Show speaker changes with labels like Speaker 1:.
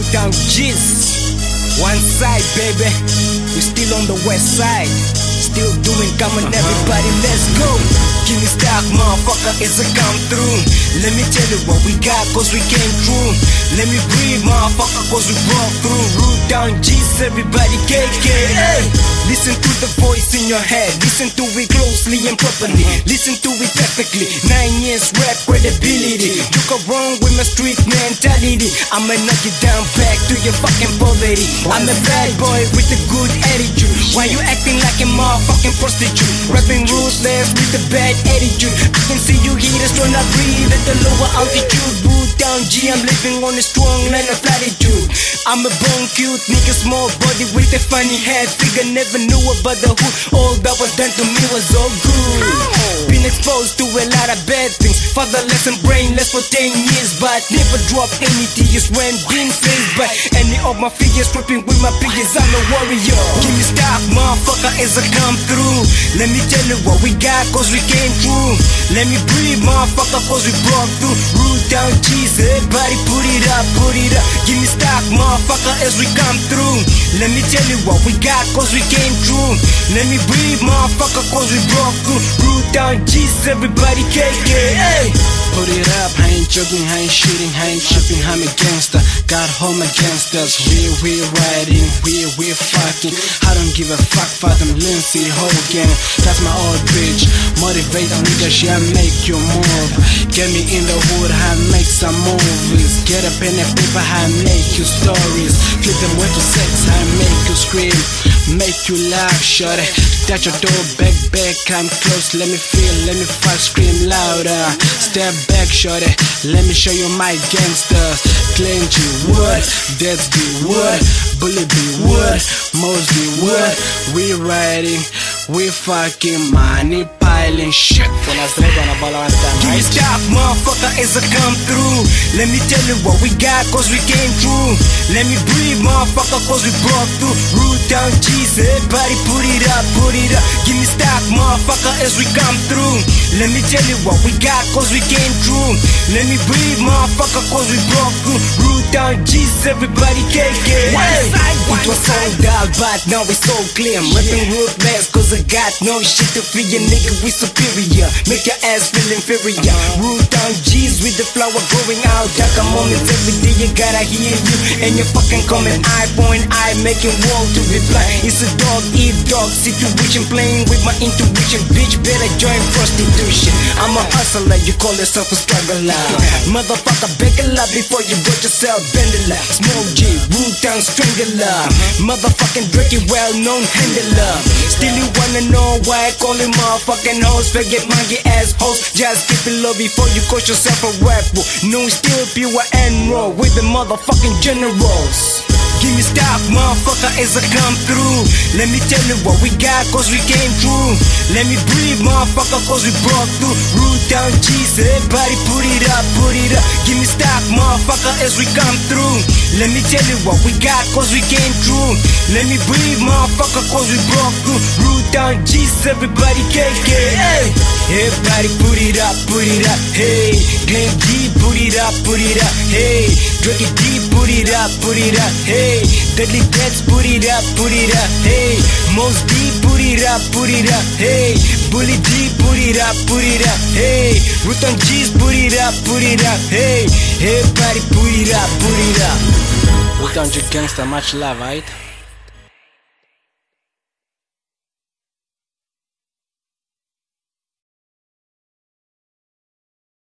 Speaker 1: Down G's. One side, baby. We still on the west side. Still doing, come on everybody, let's go. Give me stock, motherfucker, it's a come through. Let me tell you what we got, cause we came through. Let me breathe, motherfucker, cause we broke through. Root down G's, everybody KK. Hey. Listen to the voice in your head. Listen to it closely and properly. Listen to it perfectly. 9 years rap credibility. You go wrong with my street mentality. I'ma knock you down back to your fucking poverty. I'm a bad boy with a good attitude. Why you acting like a motherfucking prostitute? Rapping ruthless with a bad attitude. I can see you haters trying to breathe at the lower altitude. Root down G, I'm living on a strong line of latitude. I'm a bone cute nigga, small body with a funny head. Figure never knew about the hood. All that was done to me was all good. Been exposed to a lot of bad things. Fatherless and brainless for 10 years, but never dropped any tears when being faced by any of my figures. Ripping with my figures, I'm a warrior. Give me stock, motherfucker, as I come through. Let me tell you what we got, cause we came through. Let me breathe, motherfucker, cause we broke through. Root down G's, everybody put it up, put it up. Give me stock, motherfucker, as we come through. Let me tell you what we got, cause we came through. Let me breathe, motherfucker, cause we broke through. Root down G's, everybody KK. Hey.
Speaker 2: Put it up, I ain't joking, I ain't shooting, I ain't tripping, I'm a gangster. Got home against us, we're riding, we're fucking. I don't give a fuck for them Lindsay Hogan. That's my old bitch. Motivate niggas, yeah, make you move. Get me in the hood, I make some movies. Get a pen and paper, I make you stories. Flip them way to sex, I make you scream. Make you laugh, shorty. Touch your door, back, come close. Let me feel, let me fight, scream louder. Step back, shorty. Let me show you my gangsters. Clench you wood, that's the wood. Bullet be wood, most be wood. We riding, we fucking money piling shit.
Speaker 1: Give me stock, motherfucker, as I come through. Let me tell you what we got, cause we came through. Let me breathe, motherfucker, cause we broke through. Root down G's, everybody put it up, put it up. Give me stock, motherfucker, as we come through. Let me tell you what we got, cause we came through. Let me breathe, motherfucker, cause we broke through. Root down G's, everybody KK. Hey. It was so dull, but now it's so clear. I'm rapping ruthless, cause I got no shit to fear. Nigga, we superior, make your ass feel inferior. Root down G's with the flower growing out. Like a moment every day, you gotta hear you. And you fucking comment, eye point eye, making wall to reply. It's a dog eat dog situation, playing with my intuition. Bitch, better join prostitution. I'm a hustler, you call yourself a struggler. Motherfucker, beg a lot before you got yourself bendela. Smoke G, root down strangler. Motherfucking Drake, well-known handler. Still you wanna know why I call him motherfucking hoes? Forget monkey ass hoes. Just keep it low before you call yourself a rapper. No, still pure and raw with the motherfucking generals. Give me stock, motherfucker, as I come through. Let me tell you what we got, cause we came through. Let me breathe, motherfucker, cause we broke through. Root down G's, everybody put it up, put it up. Give me stock, motherfucker, as we come through. Let me tell you what we got, cause we came through. Let me breathe, motherfucker, cause we broke through. Root down G's, everybody KK. Hey. Everybody put it up, hey. Glenn G, put it up, hey. Drake D, put it up, hey. Deadly Deaths, put it up, hey. Most D, put it up, hey. Bully D, put it up, hey. Rutan G's, put it up, hey. Everybody put it up.
Speaker 2: Rutan G gangster, much love, right?